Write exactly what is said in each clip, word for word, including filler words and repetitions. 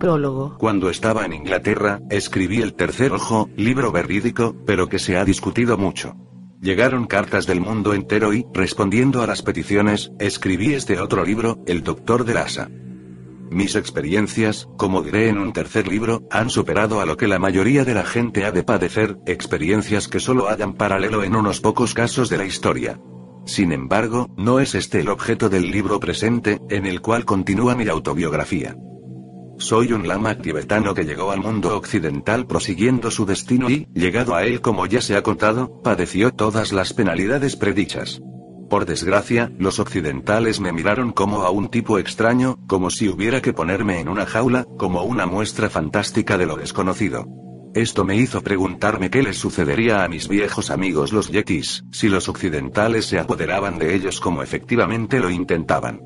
Prólogo. Cuando estaba en Inglaterra, escribí El tercer ojo, libro verídico, pero que se ha discutido mucho. Llegaron cartas del mundo entero y, respondiendo a las peticiones, escribí este otro libro, El doctor de Lhasa. Mis experiencias, como diré en un tercer libro, han superado a lo que la mayoría de la gente ha de padecer, experiencias que solo hallan paralelo en unos pocos casos de la historia. Sin embargo, no es este el objeto del libro presente, en el cual continúa mi autobiografía. Soy un lama tibetano que llegó al mundo occidental prosiguiendo su destino y, llegado a él como ya se ha contado, padeció todas las penalidades predichas. Por desgracia, los occidentales me miraron como a un tipo extraño, como si hubiera que ponerme en una jaula, como una muestra fantástica de lo desconocido. Esto me hizo preguntarme qué les sucedería a mis viejos amigos los yetis, si los occidentales se apoderaban de ellos como efectivamente lo intentaban.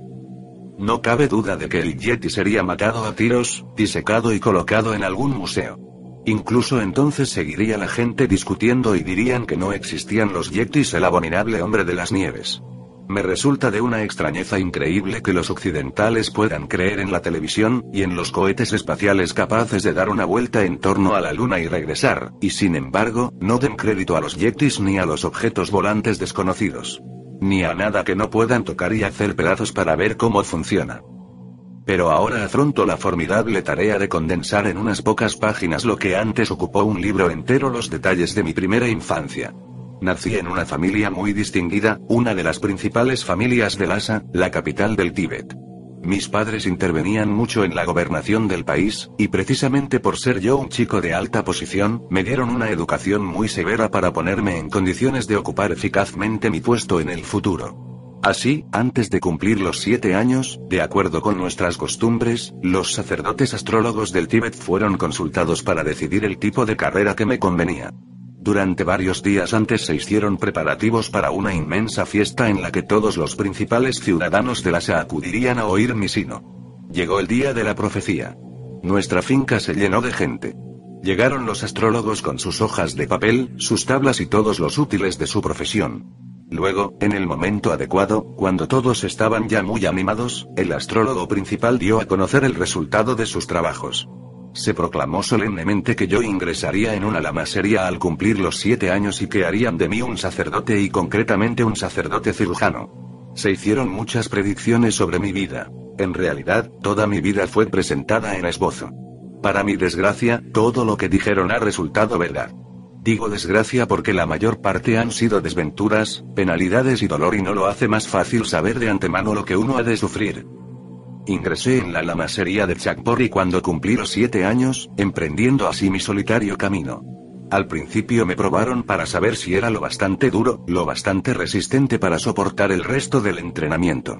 No cabe duda de que el yeti sería matado a tiros, disecado y colocado en algún museo. Incluso entonces seguiría la gente discutiendo y dirían que no existían los yetis, el abominable hombre de las nieves. Me resulta de una extrañeza increíble que los occidentales puedan creer en la televisión, y en los cohetes espaciales capaces de dar una vuelta en torno a la luna y regresar, y sin embargo, no den crédito a los yetis ni a los objetos volantes desconocidos. Ni a nada que no puedan tocar y hacer pedazos para ver cómo funciona. Pero ahora afronto la formidable tarea de condensar en unas pocas páginas lo que antes ocupó un libro entero, los detalles de mi primera infancia. Nací en una familia muy distinguida, una de las principales familias de Lhasa, la capital del Tíbet. Mis padres intervenían mucho en la gobernación del país, y precisamente por ser yo un chico de alta posición, me dieron una educación muy severa para ponerme en condiciones de ocupar eficazmente mi puesto en el futuro. Así, antes de cumplir los siete años, de acuerdo con nuestras costumbres, los sacerdotes astrólogos del Tíbet fueron consultados para decidir el tipo de carrera que me convenía. Durante varios días antes se hicieron preparativos para una inmensa fiesta en la que todos los principales ciudadanos de Lhasa acudirían a oír mi sino. Llegó el día de la profecía. Nuestra finca se llenó de gente. Llegaron los astrólogos con sus hojas de papel, sus tablas y todos los útiles de su profesión. Luego, en el momento adecuado, cuando todos estaban ya muy animados, el astrólogo principal dio a conocer el resultado de sus trabajos. Se proclamó solemnemente que yo ingresaría en una lamasería al cumplir los siete años y que harían de mí un sacerdote, y concretamente un sacerdote cirujano. Se hicieron muchas predicciones sobre mi vida. En realidad, toda mi vida fue presentada en esbozo. Para mi desgracia, todo lo que dijeron ha resultado verdad. Digo desgracia porque la mayor parte han sido desventuras, penalidades y dolor, y no lo hace más fácil saber de antemano lo que uno ha de sufrir. Ingresé en la lamasería de Chakpor y cuando cumplí los siete años, emprendiendo así mi solitario camino. Al principio me probaron para saber si era lo bastante duro, lo bastante resistente para soportar el resto del entrenamiento.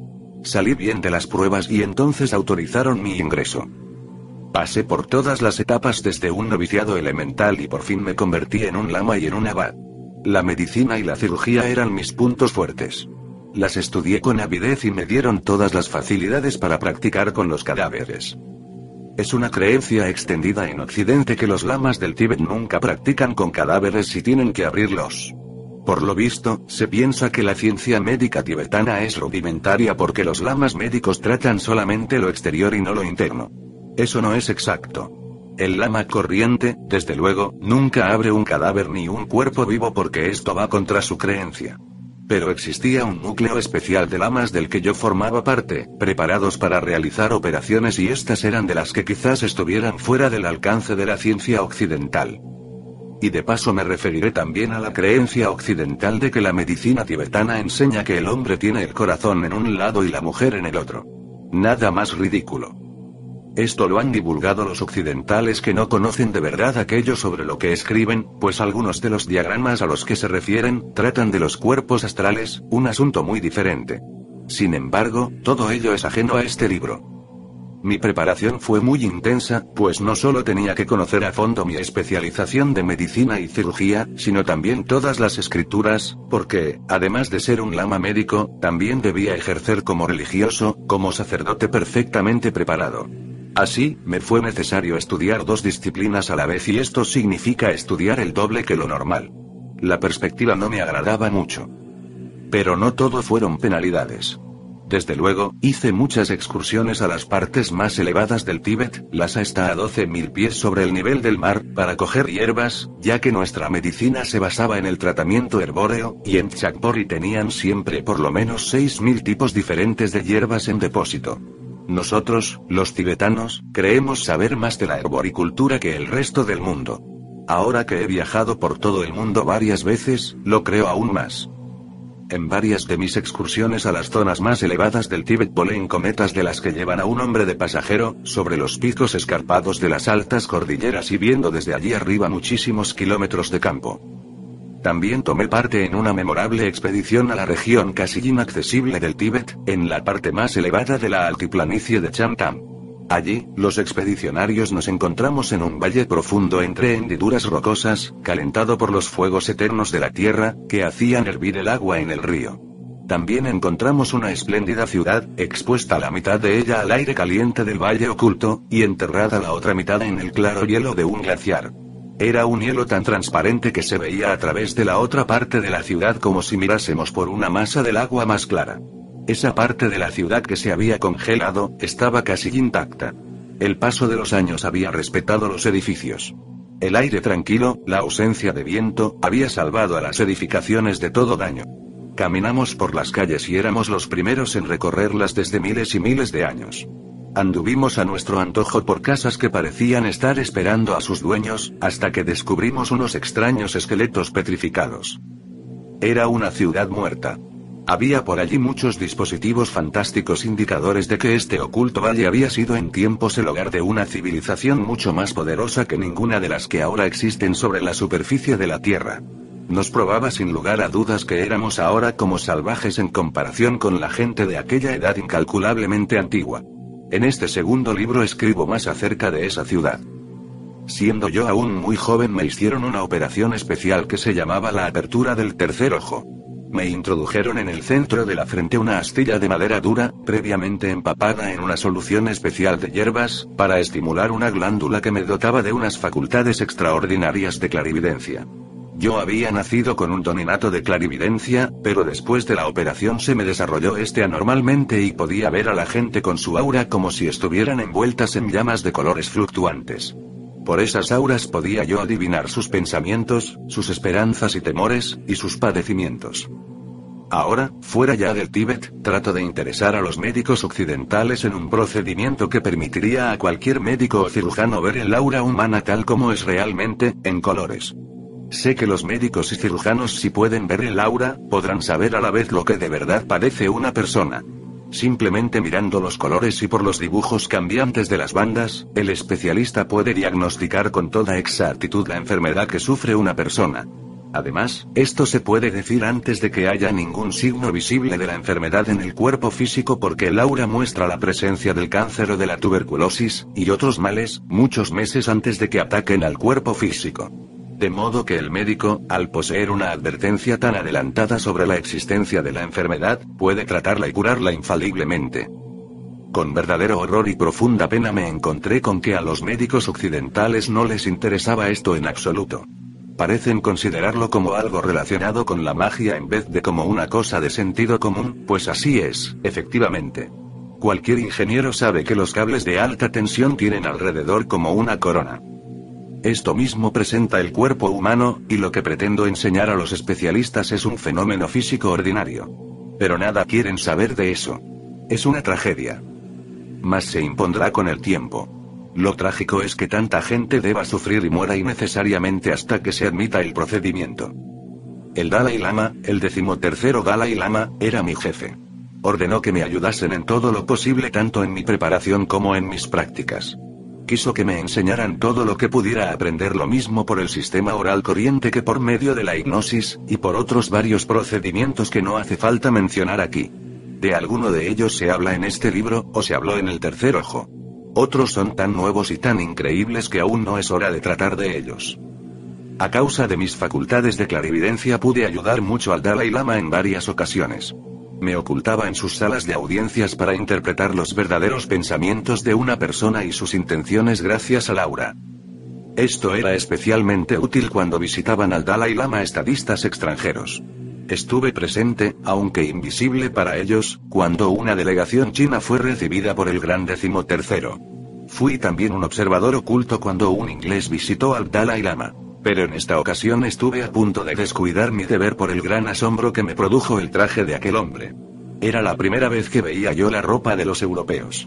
Salí bien de las pruebas y entonces autorizaron mi ingreso. Pasé por todas las etapas desde un noviciado elemental y por fin me convertí en un lama y en un abad. La medicina y la cirugía eran mis puntos fuertes. Las estudié con avidez y me dieron todas las facilidades para practicar con los cadáveres. Es una creencia extendida en Occidente que los lamas del Tíbet nunca practican con cadáveres si tienen que abrirlos. Por lo visto, se piensa que la ciencia médica tibetana es rudimentaria porque los lamas médicos tratan solamente lo exterior y no lo interno. Eso no es exacto. El lama corriente, desde luego, nunca abre un cadáver ni un cuerpo vivo porque esto va contra su creencia. Pero existía un núcleo especial de lamas del que yo formaba parte, preparados para realizar operaciones, y estas eran de las que quizás estuvieran fuera del alcance de la ciencia occidental. Y de paso me referiré también a la creencia occidental de que la medicina tibetana enseña que el hombre tiene el corazón en un lado y la mujer en el otro. Nada más ridículo. Esto lo han divulgado los occidentales que no conocen de verdad aquello sobre lo que escriben, pues algunos de los diagramas a los que se refieren, tratan de los cuerpos astrales, un asunto muy diferente. Sin embargo, todo ello es ajeno a este libro. Mi preparación fue muy intensa, pues no solo tenía que conocer a fondo mi especialización de medicina y cirugía, sino también todas las escrituras, porque, además de ser un lama médico, también debía ejercer como religioso, como sacerdote perfectamente preparado. Así, me fue necesario estudiar dos disciplinas a la vez, y esto significa estudiar el doble que lo normal. La perspectiva no me agradaba mucho. Pero no todo fueron penalidades. Desde luego, hice muchas excursiones a las partes más elevadas del Tíbet. Lhasa está a doce mil pies sobre el nivel del mar, para coger hierbas, ya que nuestra medicina se basaba en el tratamiento herbóreo, y en Chakpori tenían siempre por lo menos seis mil tipos diferentes de hierbas en depósito. Nosotros, los tibetanos, creemos saber más de la herboricultura que el resto del mundo. Ahora que he viajado por todo el mundo varias veces, lo creo aún más. En varias de mis excursiones a las zonas más elevadas del Tíbet volé en cometas de las que llevan a un hombre de pasajero, sobre los picos escarpados de las altas cordilleras y viendo desde allí arriba muchísimos kilómetros de campo. También tomé parte en una memorable expedición a la región casi inaccesible del Tíbet, en la parte más elevada de la altiplanicie de Chamtam. Allí, los expedicionarios nos encontramos en un valle profundo entre hendiduras rocosas, calentado por los fuegos eternos de la tierra, que hacían hervir el agua en el río. También encontramos una espléndida ciudad, expuesta la mitad de ella al aire caliente del valle oculto, y enterrada la otra mitad en el claro hielo de un glaciar. Era un hielo tan transparente que se veía a través de la otra parte de la ciudad como si mirásemos por una masa del agua más clara. Esa parte de la ciudad que se había congelado, estaba casi intacta. El paso de los años había respetado los edificios. El aire tranquilo, la ausencia de viento, había salvado a las edificaciones de todo daño. Caminamos por las calles y éramos los primeros en recorrerlas desde miles y miles de años. Anduvimos a nuestro antojo por casas que parecían estar esperando a sus dueños, hasta que descubrimos unos extraños esqueletos petrificados. Era una ciudad muerta. Había por allí muchos dispositivos fantásticos indicadores de que este oculto valle había sido en tiempos el hogar de una civilización mucho más poderosa que ninguna de las que ahora existen sobre la superficie de la Tierra. Nos probaba sin lugar a dudas que éramos ahora como salvajes en comparación con la gente de aquella edad incalculablemente antigua. En este segundo libro escribo más acerca de esa ciudad. Siendo yo aún muy joven me hicieron una operación especial que se llamaba la apertura del tercer ojo. Me introdujeron en el centro de la frente una astilla de madera dura, previamente empapada en una solución especial de hierbas, para estimular una glándula que me dotaba de unas facultades extraordinarias de clarividencia. Yo había nacido con un don innato de clarividencia, pero después de la operación se me desarrolló este anormalmente y podía ver a la gente con su aura como si estuvieran envueltas en llamas de colores fluctuantes. Por esas auras podía yo adivinar sus pensamientos, sus esperanzas y temores, y sus padecimientos. Ahora, fuera ya del Tíbet, trato de interesar a los médicos occidentales en un procedimiento que permitiría a cualquier médico o cirujano ver el aura humana tal como es realmente, en colores. Sé que los médicos y cirujanos, si pueden ver el aura, podrán saber a la vez lo que de verdad padece una persona. Simplemente mirando los colores y por los dibujos cambiantes de las bandas, el especialista puede diagnosticar con toda exactitud la enfermedad que sufre una persona. Además, esto se puede decir antes de que haya ningún signo visible de la enfermedad en el cuerpo físico porque el aura muestra la presencia del cáncer o de la tuberculosis, y otros males, muchos meses antes de que ataquen al cuerpo físico. De modo que el médico, al poseer una advertencia tan adelantada sobre la existencia de la enfermedad, puede tratarla y curarla infaliblemente. Con verdadero horror y profunda pena me encontré con que a los médicos occidentales no les interesaba esto en absoluto. Parecen considerarlo como algo relacionado con la magia en vez de como una cosa de sentido común, pues así es, efectivamente. Cualquier ingeniero sabe que los cables de alta tensión tienen alrededor como una corona. Esto mismo presenta el cuerpo humano, y lo que pretendo enseñar a los especialistas es un fenómeno físico ordinario. Pero nada quieren saber de eso. Es una tragedia. Mas se impondrá con el tiempo. Lo trágico es que tanta gente deba sufrir y muera innecesariamente hasta que se admita el procedimiento. El Dalai Lama, el decimotercero Dalai Lama, era mi jefe. Ordenó que me ayudasen en todo lo posible tanto en mi preparación como en mis prácticas. Quiso que me enseñaran todo lo que pudiera aprender, lo mismo por el sistema oral corriente que por medio de la hipnosis, y por otros varios procedimientos que no hace falta mencionar aquí. De alguno de ellos se habla en este libro, o se habló en el tercer ojo. Otros son tan nuevos y tan increíbles que aún no es hora de tratar de ellos. A causa de mis facultades de clarividencia pude ayudar mucho al Dalai Lama en varias ocasiones. Me ocultaba en sus salas de audiencias para interpretar los verdaderos pensamientos de una persona y sus intenciones gracias al aura. Esto era especialmente útil cuando visitaban al Dalai Lama estadistas extranjeros. Estuve presente, aunque invisible para ellos, cuando una delegación china fue recibida por el gran decimotercero. Fui también un observador oculto cuando un inglés visitó al Dalai Lama. Pero en esta ocasión estuve a punto de descuidar mi deber por el gran asombro que me produjo el traje de aquel hombre. Era la primera vez que veía yo la ropa de los europeos.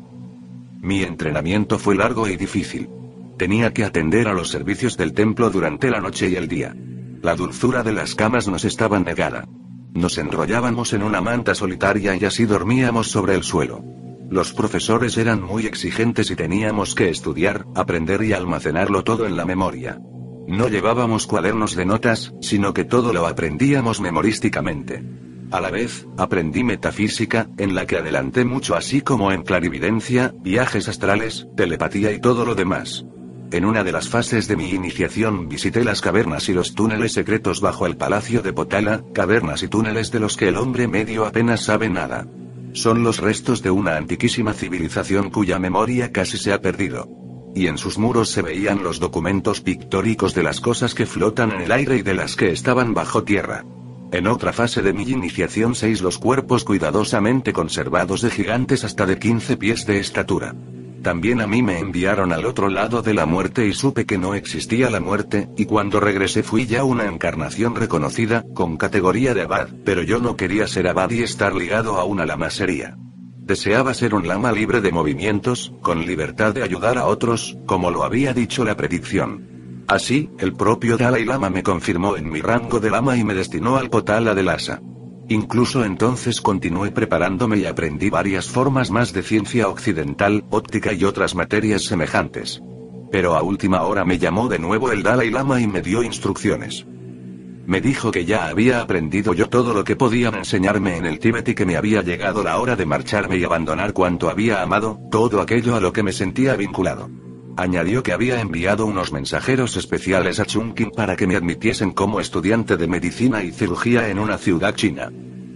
Mi entrenamiento fue largo y difícil. Tenía que atender a los servicios del templo durante la noche y el día. La dulzura de las camas nos estaba negada. Nos enrollábamos en una manta solitaria y así dormíamos sobre el suelo. Los profesores eran muy exigentes y teníamos que estudiar, aprender y almacenarlo todo en la memoria. No llevábamos cuadernos de notas, sino que todo lo aprendíamos memorísticamente. A la vez, aprendí metafísica, en la que adelanté mucho así como en clarividencia, viajes astrales, telepatía y todo lo demás. En una de las fases de mi iniciación visité las cavernas y los túneles secretos bajo el palacio de Potala, cavernas y túneles de los que el hombre medio apenas sabe nada. Son los restos de una antiquísima civilización cuya memoria casi se ha perdido. Y en sus muros se veían los documentos pictóricos de las cosas que flotan en el aire y de las que estaban bajo tierra. En otra fase de mi iniciación seis los cuerpos cuidadosamente conservados de gigantes hasta de quince pies de estatura. También a mí me enviaron al otro lado de la muerte y supe que no existía la muerte, y cuando regresé fui ya una encarnación reconocida, con categoría de abad, pero yo no quería ser abad y estar ligado a una lamasería. Deseaba ser un lama libre de movimientos, con libertad de ayudar a otros, como lo había dicho la predicción. Así, el propio Dalai Lama me confirmó en mi rango de lama y me destinó al Potala de Lhasa. Incluso entonces continué preparándome y aprendí varias formas más de ciencia occidental, óptica y otras materias semejantes. Pero a última hora me llamó de nuevo el Dalai Lama y me dio instrucciones. Me dijo que ya había aprendido yo todo lo que podían enseñarme en el Tíbet y que me había llegado la hora de marcharme y abandonar cuanto había amado, todo aquello a lo que me sentía vinculado. Añadió que había enviado unos mensajeros especiales a Chungking para que me admitiesen como estudiante de medicina y cirugía en una ciudad china.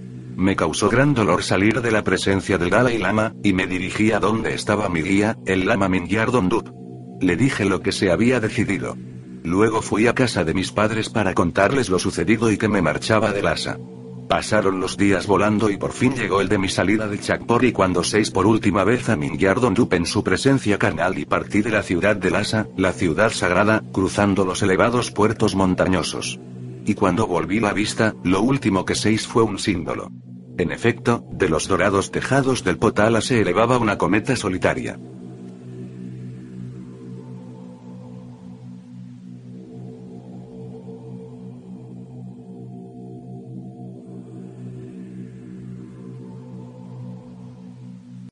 Me causó gran dolor salir de la presencia del Dalai Lama, y me dirigí a donde estaba mi guía, el Lama Mingyar Dondup. Le dije lo que se había decidido. Luego fui a casa de mis padres para contarles lo sucedido y que me marchaba de Lhasa. Pasaron los días volando y por fin llegó el de mi salida de Chakpor y cuando seis por última vez a Mingyar Dondup en su presencia carnal y partí de la ciudad de Lhasa, la ciudad sagrada, cruzando los elevados puertos montañosos. Y cuando volví la vista, lo último que seis fue un símbolo. En efecto, de los dorados tejados del Potala se elevaba una cometa solitaria.